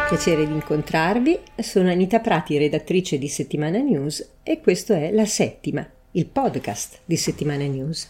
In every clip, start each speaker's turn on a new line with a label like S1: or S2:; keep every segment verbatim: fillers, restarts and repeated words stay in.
S1: Piacere di incontrarvi, sono Anita Prati, redattrice di Settimana News e questo è La Settima, il podcast di Settimana News.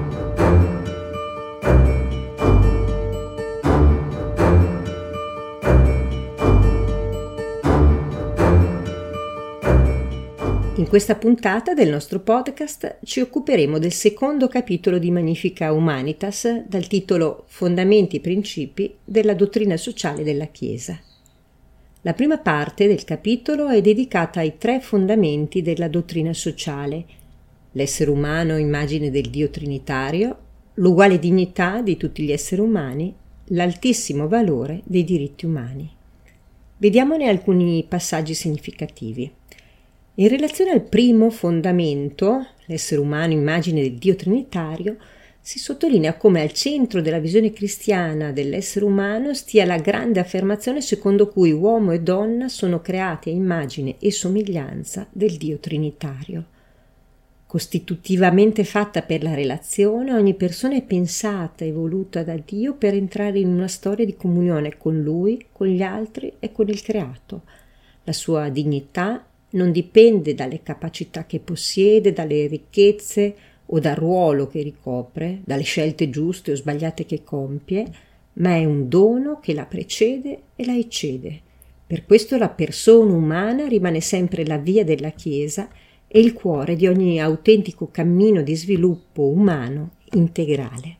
S1: In questa puntata del nostro podcast ci occuperemo del secondo capitolo di Magnifica Humanitas dal titolo Fondamenti e principi della dottrina sociale della Chiesa. La prima parte del capitolo è dedicata ai tre fondamenti della dottrina sociale: l'essere umano immagine del Dio Trinitario, l'uguale dignità di tutti gli esseri umani, l'altissimo valore dei diritti umani. Vediamone alcuni passaggi significativi. In relazione al primo fondamento, l'essere umano immagine del Dio Trinitario, si sottolinea come al centro della visione cristiana dell'essere umano stia la grande affermazione secondo cui uomo e donna sono creati a immagine e somiglianza del Dio Trinitario. Costitutivamente fatta per la relazione, ogni persona è pensata e voluta da Dio per entrare in una storia di comunione con Lui, con gli altri e con il creato. La sua dignità non dipende dalle capacità che possiede, dalle ricchezze o dal ruolo che ricopre, dalle scelte giuste o sbagliate che compie, ma è un dono che la precede e la eccede. Per questo la persona umana rimane sempre la via della Chiesa e il cuore di ogni autentico cammino di sviluppo umano integrale.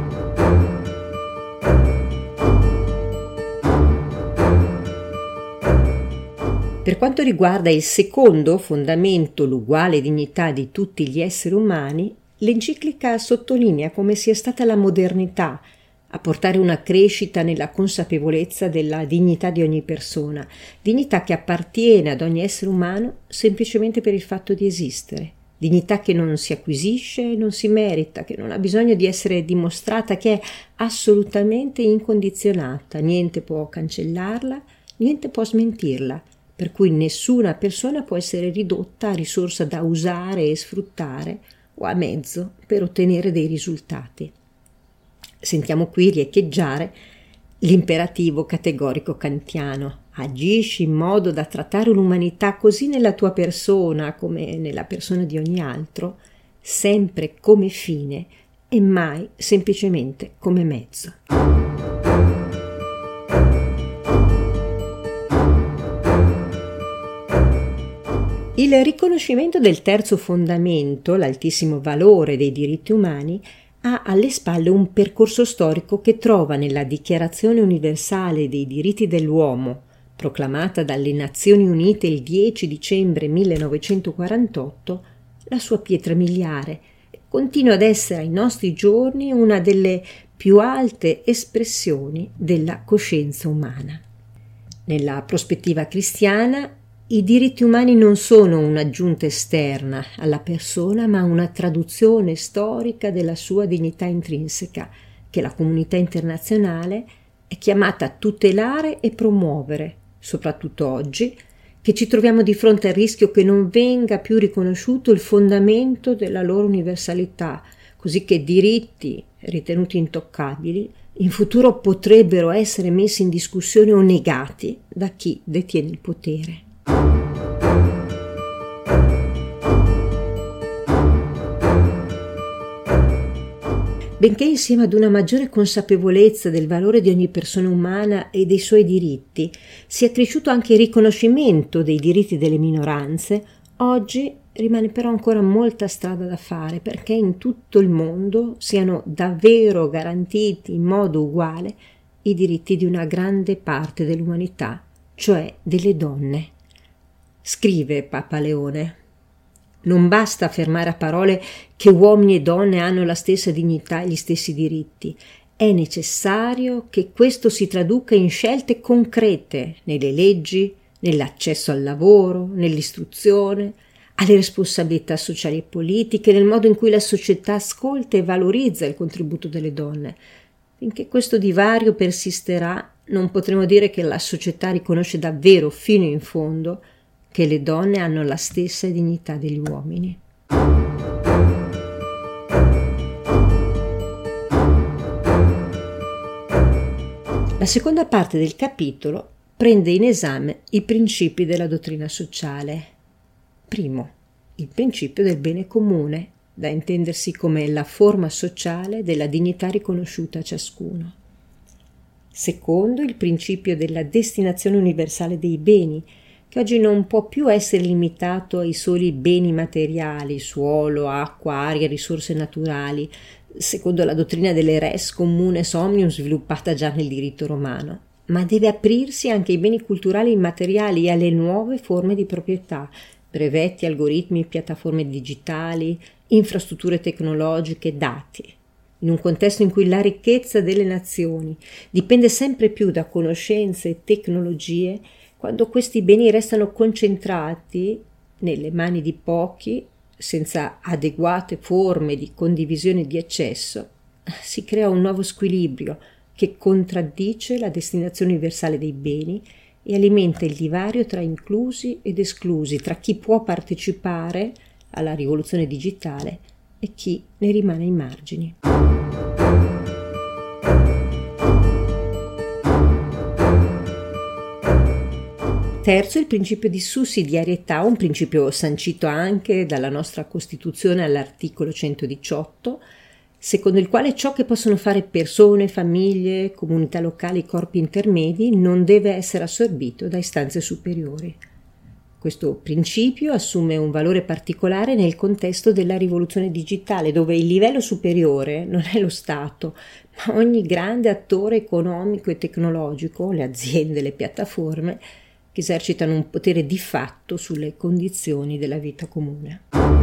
S1: Per quanto riguarda il secondo fondamento, l'uguale dignità di tutti gli esseri umani, l'enciclica sottolinea come sia stata la modernità a portare una crescita nella consapevolezza della dignità di ogni persona, dignità che appartiene ad ogni essere umano semplicemente per il fatto di esistere, dignità che non si acquisisce, non si merita, che non ha bisogno di essere dimostrata, che è assolutamente incondizionata, niente può cancellarla, niente può smentirla, per cui nessuna persona può essere ridotta a risorsa da usare e sfruttare o a mezzo per ottenere dei risultati. Sentiamo qui riecheggiare l'imperativo categorico kantiano: agisci in modo da trattare l'umanità così nella tua persona come nella persona di ogni altro, sempre come fine e mai semplicemente come mezzo. Il riconoscimento del terzo fondamento, l'altissimo valore dei diritti umani, ha alle spalle un percorso storico che trova nella Dichiarazione universale dei diritti dell'uomo, proclamata dalle Nazioni Unite il dieci dicembre millenovecentoquarantotto, la sua pietra miliare e continua ad essere ai nostri giorni una delle più alte espressioni della coscienza umana. Nella prospettiva cristiana, i diritti umani non sono un'aggiunta esterna alla persona, ma una traduzione storica della sua dignità intrinseca, che la comunità internazionale è chiamata a tutelare e promuovere, soprattutto oggi, che ci troviamo di fronte al rischio che non venga più riconosciuto il fondamento della loro universalità, così che diritti ritenuti intoccabili in futuro potrebbero essere messi in discussione o negati da chi detiene il potere. Benché insieme ad una maggiore consapevolezza del valore di ogni persona umana e dei suoi diritti sia cresciuto anche il riconoscimento dei diritti delle minoranze, oggi rimane però ancora molta strada da fare perché in tutto il mondo siano davvero garantiti in modo uguale i diritti di una grande parte dell'umanità, cioè delle donne. Scrive Papa Leone: non basta affermare a parole che uomini e donne hanno la stessa dignità e gli stessi diritti. È necessario che questo si traduca in scelte concrete nelle leggi, nell'accesso al lavoro, nell'istruzione, alle responsabilità sociali e politiche, nel modo in cui la società ascolta e valorizza il contributo delle donne. Finché questo divario persisterà, non potremo dire che la società riconosce davvero fino in fondo che le donne hanno la stessa dignità degli uomini. La seconda parte del capitolo prende in esame i principi della dottrina sociale. Primo, il principio del bene comune, da intendersi come la forma sociale della dignità riconosciuta a ciascuno. Secondo, il principio della destinazione universale dei beni, che oggi non può più essere limitato ai soli beni materiali, suolo, acqua, aria, risorse naturali, secondo la dottrina delle res communes omnium sviluppata già nel diritto romano, ma deve aprirsi anche ai beni culturali immateriali e alle nuove forme di proprietà, brevetti, algoritmi, piattaforme digitali, infrastrutture tecnologiche, dati. In un contesto in cui la ricchezza delle nazioni dipende sempre più da conoscenze e tecnologie, quando questi beni restano concentrati nelle mani di pochi, senza adeguate forme di condivisione e di accesso, si crea un nuovo squilibrio che contraddice la destinazione universale dei beni e alimenta il divario tra inclusi ed esclusi, tra chi può partecipare alla rivoluzione digitale e chi ne rimane ai margini. Terzo, il principio di sussidiarietà, un principio sancito anche dalla nostra Costituzione all'articolo centodiciotto, secondo il quale ciò che possono fare persone, famiglie, comunità locali, corpi intermedi non deve essere assorbito da istanze superiori. Questo principio assume un valore particolare nel contesto della rivoluzione digitale, dove il livello superiore non è lo Stato, ma ogni grande attore economico e tecnologico, le aziende, le piattaforme, che esercitano un potere di fatto sulle condizioni della vita comune.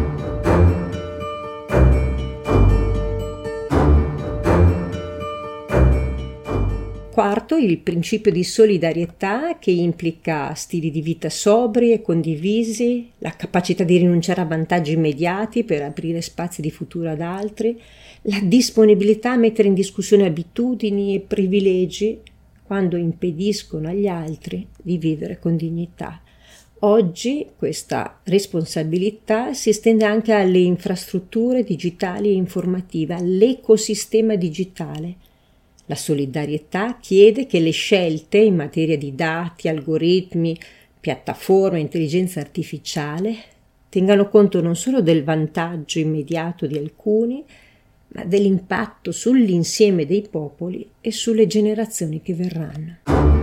S1: Quarto, il principio di solidarietà, che implica stili di vita sobri e condivisi, la capacità di rinunciare a vantaggi immediati per aprire spazi di futuro ad altri, la disponibilità a mettere in discussione abitudini e privilegi quando impediscono agli altri di vivere con dignità. Oggi questa responsabilità si estende anche alle infrastrutture digitali e informative, all'ecosistema digitale. La solidarietà chiede che le scelte in materia di dati, algoritmi, piattaforme, intelligenza artificiale tengano conto non solo del vantaggio immediato di alcuni, ma dell'impatto sull'insieme dei popoli e sulle generazioni che verranno.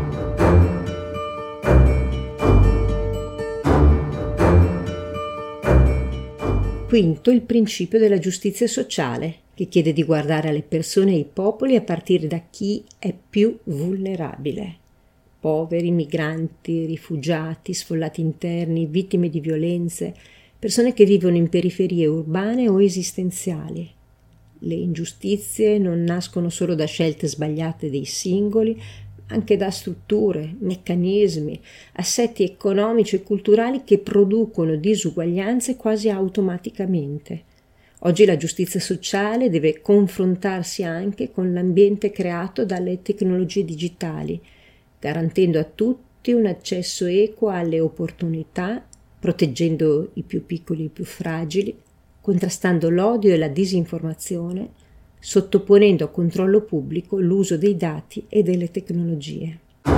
S1: Quinto, il principio della giustizia sociale, che chiede di guardare alle persone e ai popoli a partire da chi è più vulnerabile. Poveri, migranti, rifugiati, sfollati interni, vittime di violenze, persone che vivono in periferie urbane o esistenziali. Le ingiustizie non nascono solo da scelte sbagliate dei singoli, ma anche da strutture, meccanismi, assetti economici e culturali che producono disuguaglianze quasi automaticamente. Oggi la giustizia sociale deve confrontarsi anche con l'ambiente creato dalle tecnologie digitali, garantendo a tutti un accesso equo alle opportunità, proteggendo i più piccoli e i più fragili, contrastando l'odio e la disinformazione, sottoponendo a controllo pubblico l'uso dei dati e delle tecnologie.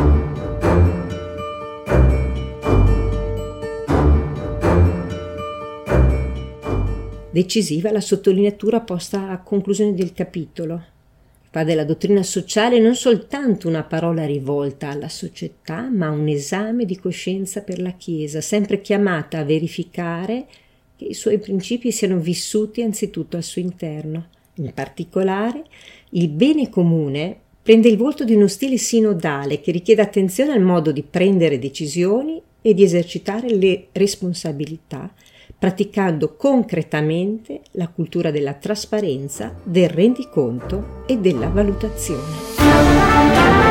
S1: Decisiva la sottolineatura posta a conclusione del capitolo. Fa della dottrina sociale non soltanto una parola rivolta alla società, ma un esame di coscienza per la Chiesa, sempre chiamata a verificare che i suoi principi siano vissuti anzitutto al suo interno. In particolare, il bene comune prende il volto di uno stile sinodale che richiede attenzione al modo di prendere decisioni e di esercitare le responsabilità, praticando concretamente la cultura della trasparenza, del rendiconto e della valutazione.